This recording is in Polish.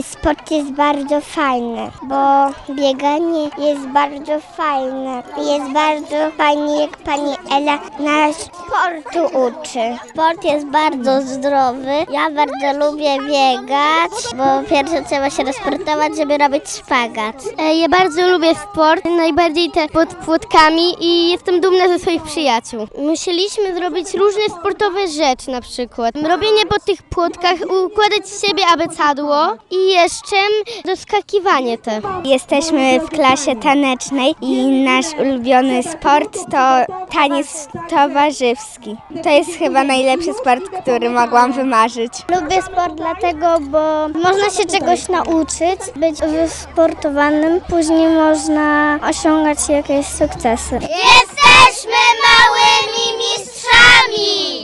Sport jest bardzo fajny, bo bieganie jest bardzo fajne. Jest bardzo fajnie, jak pani Ela nas sportu uczy. Sport jest bardzo zdrowy. Ja bardzo lubię biegać, bo pierwsze trzeba się rozportować, żeby robić szpagat. Ja bardzo lubię sport, najbardziej te pod płotkami i jestem dumna ze swoich przyjaciół. Musieliśmy zrobić różne sportowe rzeczy, na przykład robienie po tych płotkach, układać z siebie abecadło i jeszcze doskakiwanie te. Jesteśmy w klasie tanecznej i nasz ulubiony sport to taniec towarzywski. To jest chyba najlepszy sport, który mogłam wymarzyć. Lubię sport dlatego, bo można się czegoś nauczyć, być wysportowanym, później można osiągać jakieś sukcesy. Jesteśmy małymi mistrzami!